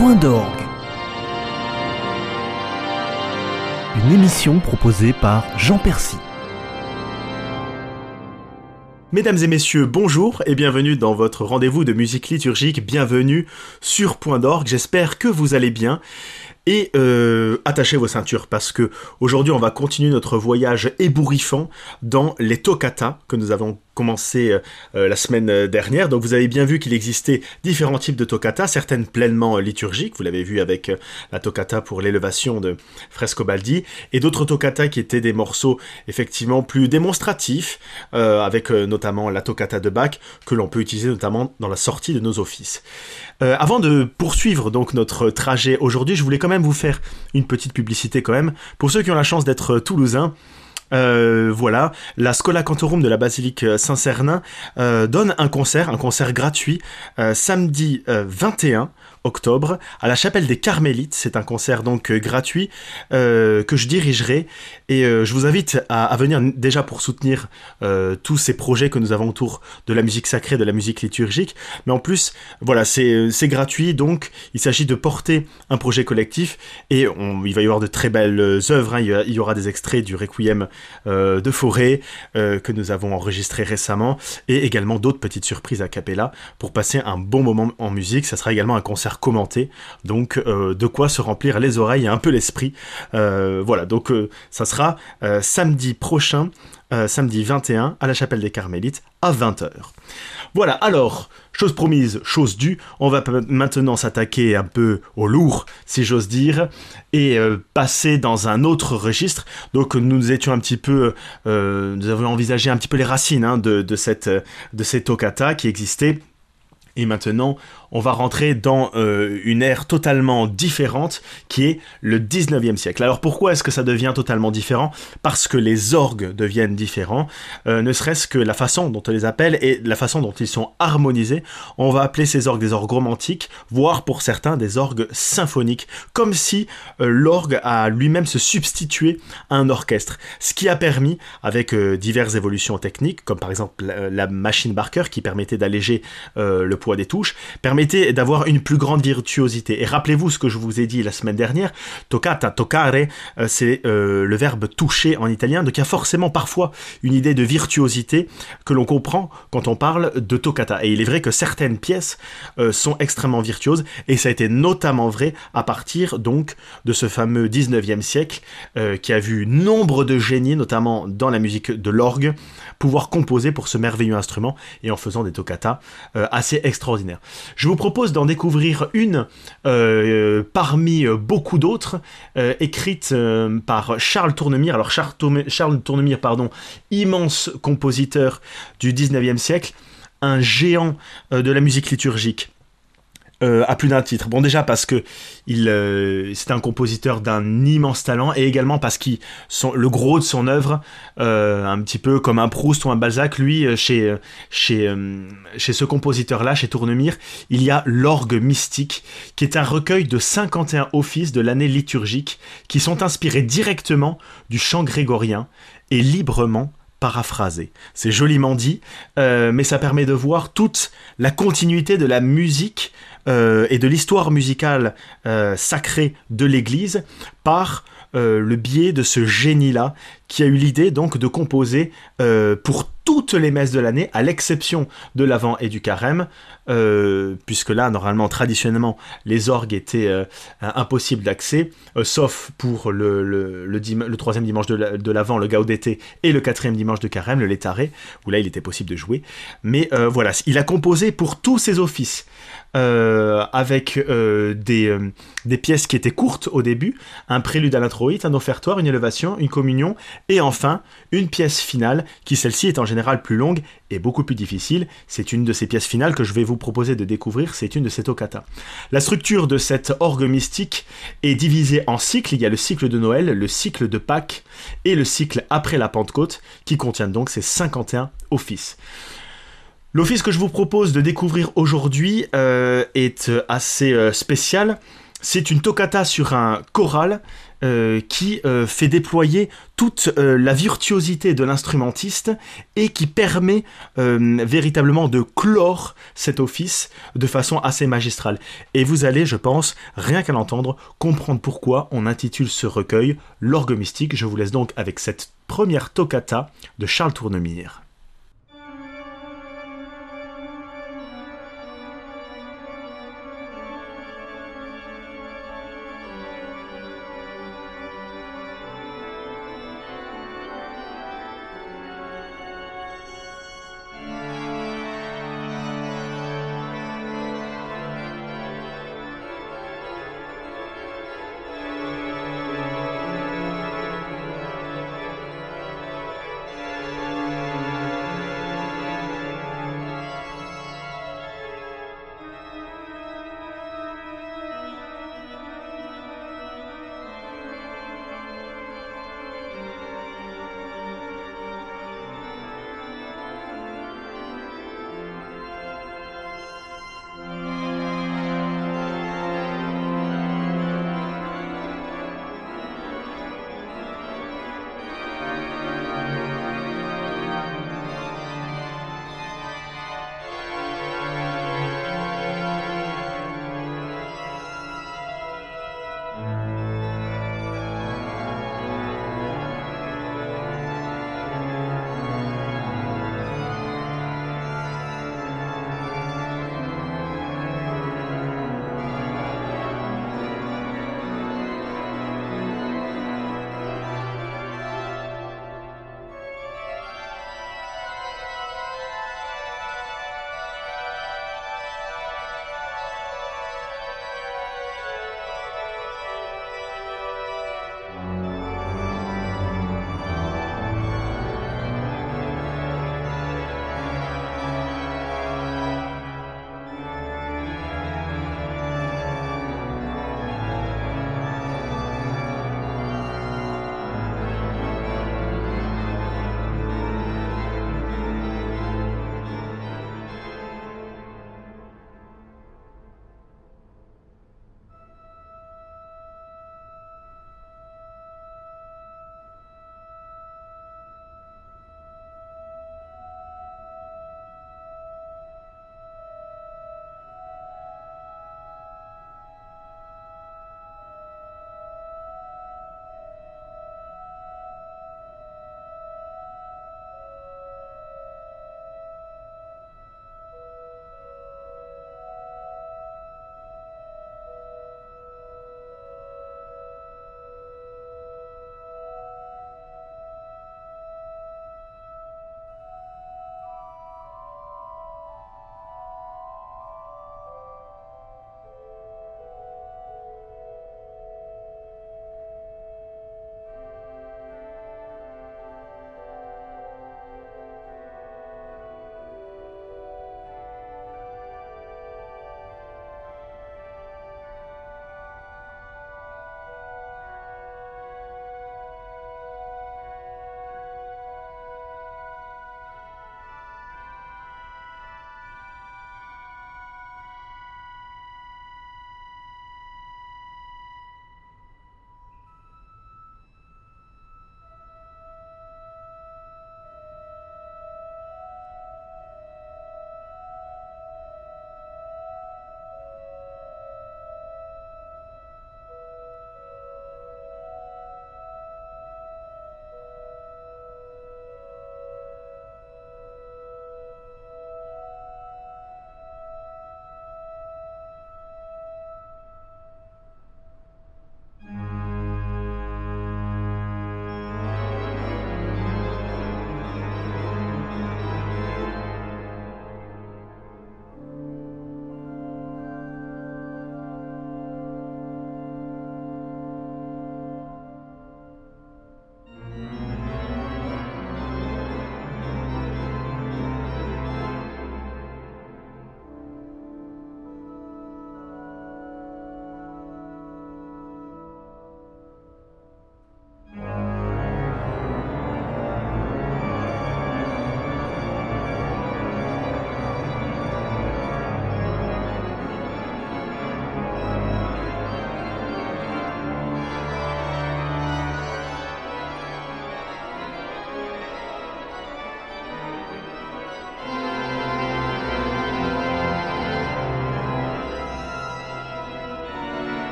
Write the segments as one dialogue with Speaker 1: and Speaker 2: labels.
Speaker 1: Point d'orgue. Une émission proposée par Jean Percy.
Speaker 2: Mesdames et messieurs, bonjour et bienvenue dans votre rendez-vous de musique liturgique. Bienvenue sur Point d'orgue. J'espère que vous allez bien. Et attachez vos ceintures parce que aujourd'hui on va continuer notre voyage ébouriffant dans les toccatas que nous avons commencé la semaine dernière. Donc vous avez bien vu qu'il existait différents types de toccatas, certaines pleinement liturgiques, vous l'avez vu avec la toccata pour l'élévation de Frescobaldi, et d'autres toccatas qui étaient des morceaux effectivement plus démonstratifs, avec notamment la toccata de Bach que l'on peut utiliser notamment dans la sortie de nos offices. Avant de poursuivre donc notre trajet aujourd'hui, je voulais quand même vous faire une petite publicité quand même. Pour ceux qui ont la chance d'être toulousains, voilà, la Schola Cantorum de la Basilique Saint-Cernin donne un concert gratuit samedi 21 octobre à la chapelle des Carmélites. C'est un concert donc gratuit que je dirigerai et je vous invite à venir déjà pour soutenir tous ces projets que nous avons autour de la musique sacrée, de la musique liturgique, mais en plus voilà, c'est gratuit, donc il s'agit de porter un projet collectif et il va y avoir de très belles œuvres, hein. Il y aura des extraits du Requiem de Fauré que nous avons enregistré récemment et également d'autres petites surprises a cappella pour passer un bon moment en musique. Ça sera également un concert commenté, donc de quoi se remplir les oreilles et un peu l'esprit. Voilà, donc ça sera samedi prochain, samedi 21 à la chapelle des Carmélites à 20h. Voilà, alors, chose promise, chose due, on va maintenant s'attaquer un peu au lourd, si j'ose dire, et passer dans un autre registre. Donc nous étions un petit peu, nous avons envisagé un petit peu les racines, hein, de ces toccatas qui existaient. Et maintenant, on va rentrer dans une ère totalement différente qui est le 19e siècle. Alors pourquoi est-ce que ça devient totalement différent ? Parce que les orgues deviennent différents, ne serait-ce que la façon dont on les appelle et la façon dont ils sont harmonisés. On va appeler ces orgues des orgues romantiques, voire pour certains des orgues symphoniques, comme si l'orgue a lui-même se substitué à un orchestre. Ce qui a permis, avec diverses évolutions techniques, comme par exemple la machine Barker qui permettait d'alléger le poids des touches, permettait d'avoir une plus grande virtuosité. Et rappelez-vous ce que je vous ai dit la semaine dernière, toccata, toccare, c'est le verbe toucher en italien, donc il y a forcément parfois une idée de virtuosité que l'on comprend quand on parle de toccata. Et il est vrai que certaines pièces sont extrêmement virtuoses, et ça a été notamment vrai à partir donc de ce fameux 19e siècle qui a vu nombre de génies, notamment dans la musique de l'orgue, pouvoir composer pour ce merveilleux instrument et en faisant des toccatas assez extraordinaire. Je vous propose d'en découvrir une parmi beaucoup d'autres écrite par Charles Tournemire. Alors Charles Tournemire, immense compositeur du 19e siècle, un géant de la musique liturgique. À plus d'un titre. Bon, déjà parce que c'est un compositeur d'un immense talent, et également parce que le gros de son œuvre, un petit peu comme un Proust ou un Balzac, lui, chez ce compositeur-là, chez Tournemire, il y a l'orgue mystique, qui est un recueil de 51 offices de l'année liturgique, qui sont inspirés directement du chant grégorien et librement paraphrasé. C'est joliment dit, mais ça permet de voir toute la continuité de la musique et de l'histoire musicale sacrée de l'Église par le biais de ce génie-là qui a eu l'idée donc de composer pour toutes les messes de l'année, à l'exception de l'Avent et du Carême, puisque là, normalement, traditionnellement, les orgues étaient impossibles d'accès, sauf pour le troisième dimanche de l'Avent, le Gaudete, et le quatrième dimanche de Carême, le Laetare, où là, il était possible de jouer. Mais voilà, il a composé pour tous ces offices, avec des pièces qui étaient courtes au début, un prélude à l'introïte, un offertoire, une élévation, une communion, et enfin, une pièce finale, qui celle-ci est en général plus longue et beaucoup plus difficile. C'est une de ces pièces finales que je vais vous proposer de découvrir, c'est une de ces toccatas. La structure de cette orgue mystique est divisée en cycles. Il y a le cycle de Noël, le cycle de Pâques et le cycle après la Pentecôte, qui contiennent donc ces 51 offices. L'office que je vous propose de découvrir aujourd'hui est assez spécial. C'est une toccata sur un choral qui fait déployer toute la virtuosité de l'instrumentiste et qui permet véritablement de clore cet office de façon assez magistrale. Et vous allez, je pense, rien qu'à l'entendre, comprendre pourquoi on intitule ce recueil L'orgue mystique. Je vous laisse donc avec cette première toccata de Charles Tournemire.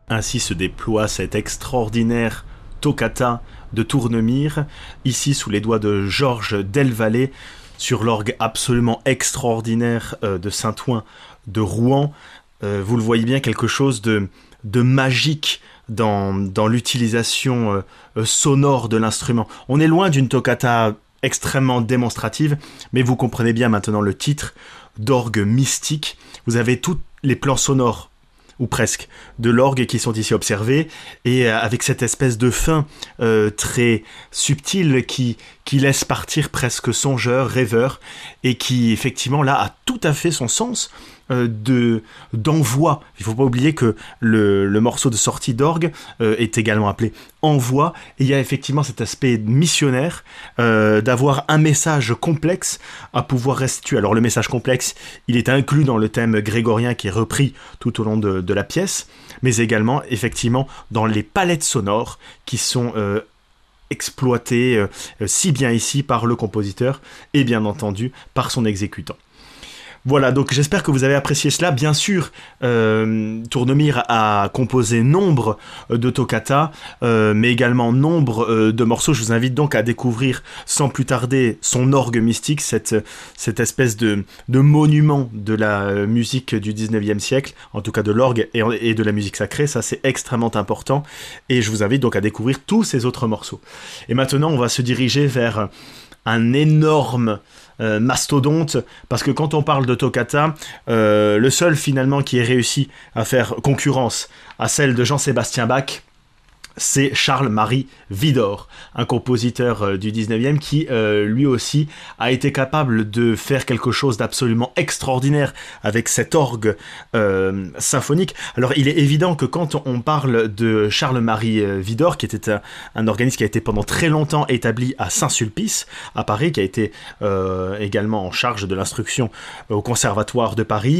Speaker 2: Ainsi se déploie cette extraordinaire toccata de Tournemire, ici sous les doigts de Georges Delvalle, sur l'orgue absolument extraordinaire de Saint-Ouen de Rouen. Vous le voyez bien, quelque chose de magique dans l'utilisation sonore de l'instrument. On est loin d'une toccata extrêmement démonstrative, mais vous comprenez bien maintenant le titre d'orgue mystique. Vous avez tous les plans sonores, ou presque, de l'orgue qui sont ici observés, et avec cette espèce de fin très subtile qui laisse partir presque songeur, rêveur, et qui effectivement là a tout à fait son sens d'envoi. Il ne faut pas oublier que le morceau de sortie d'orgue est également appelé envoi, et il y a effectivement cet aspect missionnaire d'avoir un message complexe à pouvoir restituer. Alors le message complexe, il est inclus dans le thème grégorien qui est repris tout au long de la pièce, mais également effectivement dans les palettes sonores qui sont exploitées si bien ici par le compositeur et bien entendu par son exécutant. Voilà, donc j'espère que vous avez apprécié cela. Bien sûr, Tournemire a composé nombre de toccatas, mais également nombre de morceaux. Je vous invite donc à découvrir sans plus tarder son orgue mystique, cette espèce de monument de la musique du 19e siècle, en tout cas de l'orgue et de la musique sacrée. Ça, c'est extrêmement important. Et je vous invite donc à découvrir tous ces autres morceaux. Et maintenant, on va se diriger vers un énorme mastodonte, parce que quand on parle de toccata, le seul finalement qui ait réussi à faire concurrence à celle de Jean-Sébastien Bach, c'est Charles-Marie Widor, un compositeur du 19e qui, lui aussi, a été capable de faire quelque chose d'absolument extraordinaire avec cet orgue symphonique. Alors, il est évident que quand on parle de Charles-Marie Widor, qui était un organisme qui a été pendant très longtemps établi à Saint-Sulpice, à Paris, qui a été également en charge de l'instruction au Conservatoire de Paris,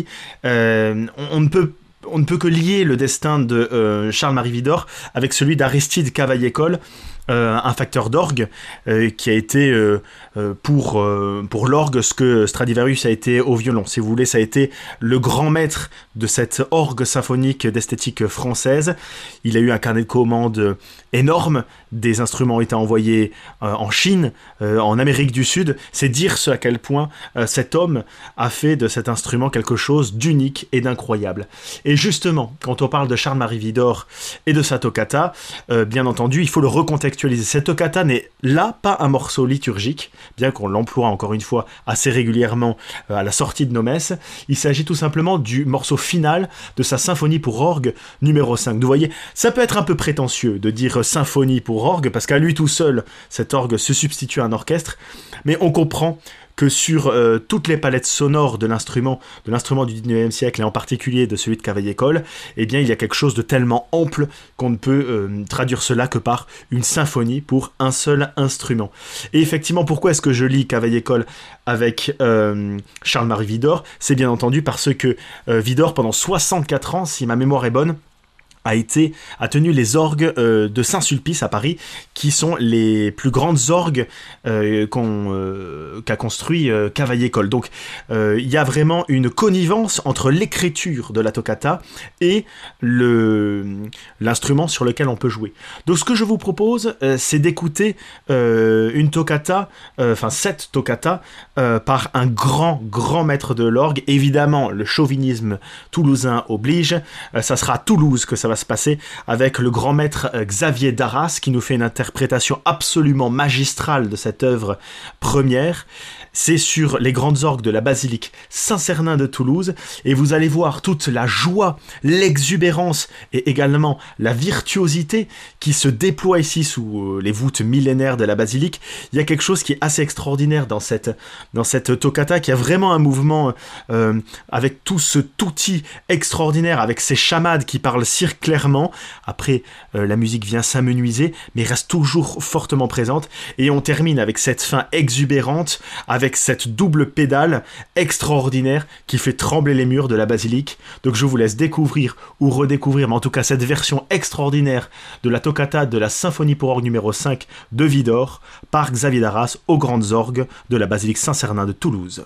Speaker 2: on ne peut que lier le destin de Charles-Marie Widor avec celui d'Aristide Cavaillé-Coll, un facteur d'orgue qui a été pour l'orgue ce que Stradivarius a été au violon. Si vous voulez, ça a été le grand maître de cette orgue symphonique d'esthétique française. Il a eu un carnet de commandes énorme, des instruments ont été envoyés en Chine, en Amérique du Sud. C'est dire à quel point cet homme a fait de cet instrument quelque chose d'unique et d'incroyable. Et justement, quand on parle de Charles-Marie Widor et de sa toccata, bien entendu, il faut le recontextualiser. Cette toccata n'est là pas un morceau liturgique, bien qu'on l'emploie encore une fois assez régulièrement à la sortie de nos messes. Il s'agit tout simplement du morceau final de sa symphonie pour orgue numéro 5. Vous voyez, ça peut être un peu prétentieux de dire symphonie pour orgue, parce qu'à lui tout seul, cet orgue se substitue à un orchestre, mais on comprend que sur toutes les palettes sonores de l'instrument du 19e siècle, et en particulier de celui de Cavaillé-Coll, eh bien, il y a quelque chose de tellement ample qu'on ne peut traduire cela que par une symphonie pour un seul instrument. Et effectivement, pourquoi est-ce que je lis Cavaillé-Coll avec Charles-Marie Widor ? C'est bien entendu parce que Widor, pendant 64 ans, si ma mémoire est bonne, a tenu les orgues de Saint-Sulpice à Paris, qui sont les plus grandes orgues qu'a construit Cavaillé-Coll. Donc il y a vraiment une connivence entre l'écriture de la toccata et l'instrument sur lequel on peut jouer. Donc ce que je vous propose, c'est d'écouter une toccata, cette toccata, par un grand maître de l'orgue. Évidemment, le chauvinisme toulousain oblige, ça sera à Toulouse que ça va se passer, avec le grand maître Xavier Darras qui nous fait une interprétation absolument magistrale de cette œuvre première. C'est sur les grandes orgues de la basilique Saint-Cernin de Toulouse, et vous allez voir toute la joie, l'exubérance et également la virtuosité qui se déploie ici sous les voûtes millénaires de la basilique. Il y a quelque chose qui est assez extraordinaire dans cette toccata, qui a vraiment un mouvement avec tout ce touti extraordinaire, avec ces chamades qui parlent circulairement. Après, la musique vient s'amenuiser, mais reste toujours fortement présente, et on termine avec cette fin exubérante, avec cette double pédale extraordinaire qui fait trembler les murs de la basilique. Donc je vous laisse découvrir ou redécouvrir, mais en tout cas cette version extraordinaire de la toccata de la symphonie pour orgue numéro 5 de Widor par Xavier Darras aux grandes orgues de la basilique Saint-Cernin de Toulouse.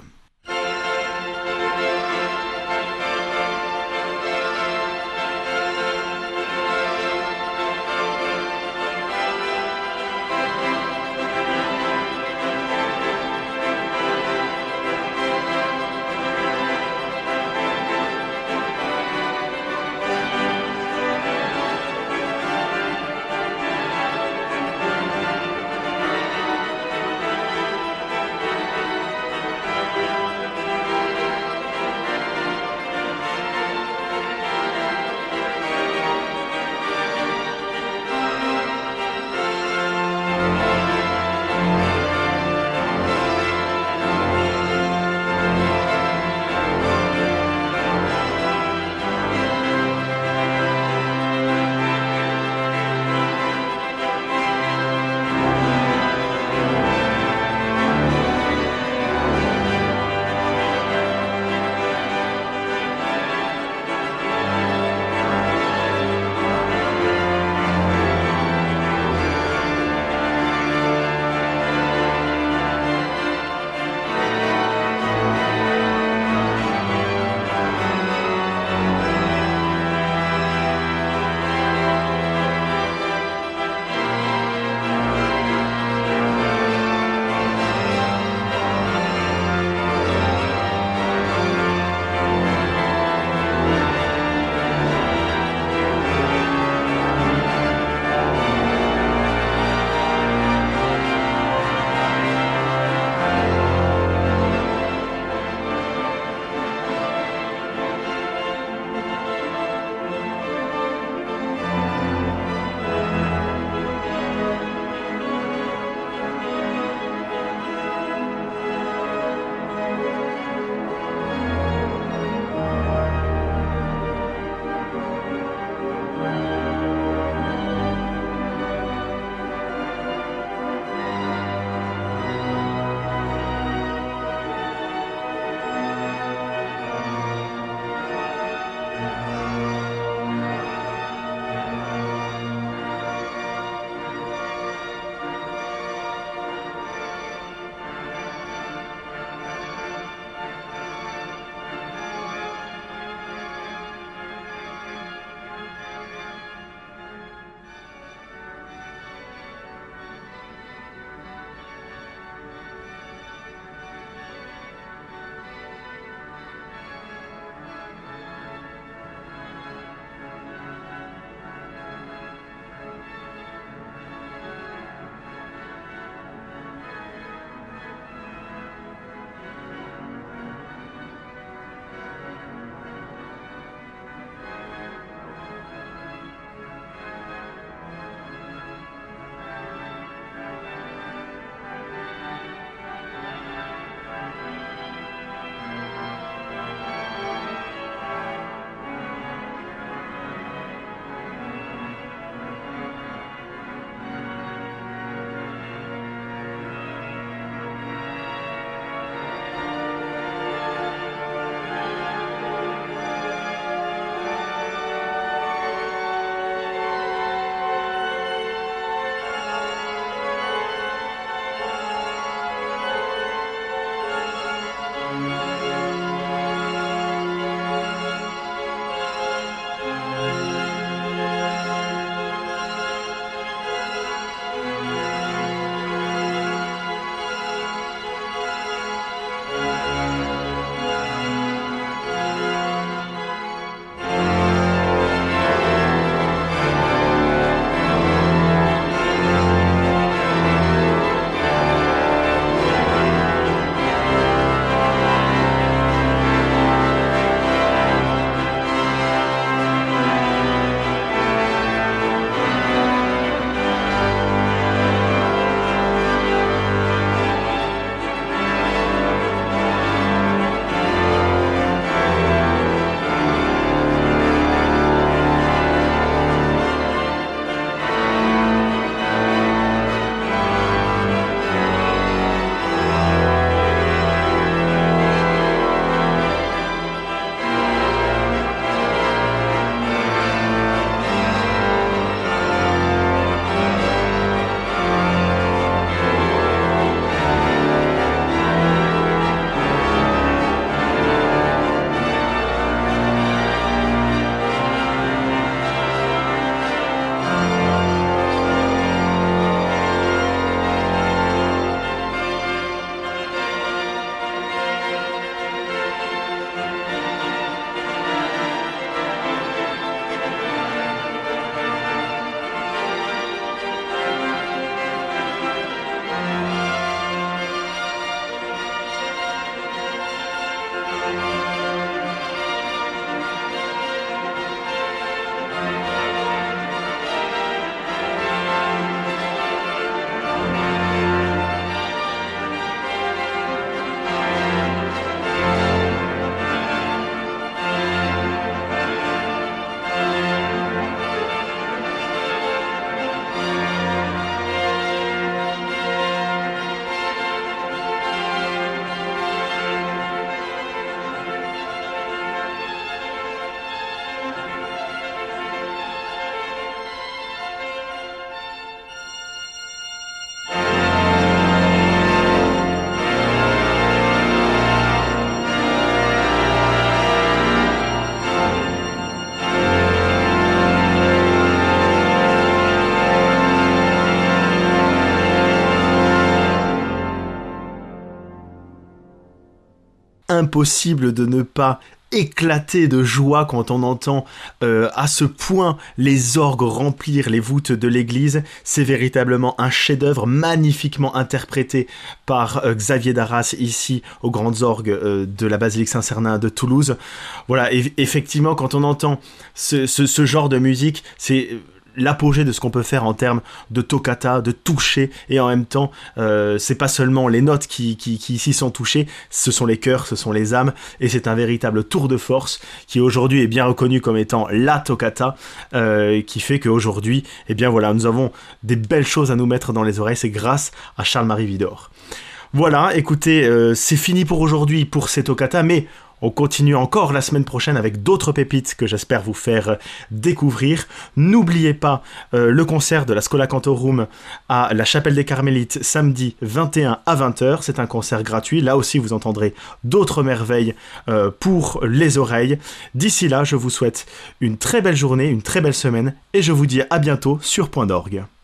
Speaker 2: impossible de ne pas éclater de joie quand on entend à ce point les orgues remplir les voûtes de l'église. C'est véritablement un chef-d'œuvre magnifiquement interprété par Xavier Darras ici aux grandes orgues de la basilique Saint-Cernin de Toulouse. Voilà, et effectivement quand on entend ce genre de musique, c'est l'apogée de ce qu'on peut faire en termes de toccata, de toucher, et en même temps c'est pas seulement les notes qui ici sont touchées, ce sont les cœurs, ce sont les âmes, et c'est un véritable tour de force qui aujourd'hui est bien reconnu comme étant la toccata, qui fait qu'aujourd'hui, eh bien voilà, nous avons des belles choses à nous mettre dans les oreilles, c'est grâce à Charles-Marie Widor. Voilà, écoutez, c'est fini pour aujourd'hui pour ces toccata, mais on continue encore la semaine prochaine avec d'autres pépites que j'espère vous faire découvrir. N'oubliez pas le concert de la Schola Cantorum à la Chapelle des Carmélites samedi 21 à 20h. C'est un concert gratuit. Là aussi, vous entendrez d'autres merveilles pour les oreilles. D'ici là, je vous souhaite une très belle journée, une très belle semaine et je vous dis à bientôt sur Point d'Orgue.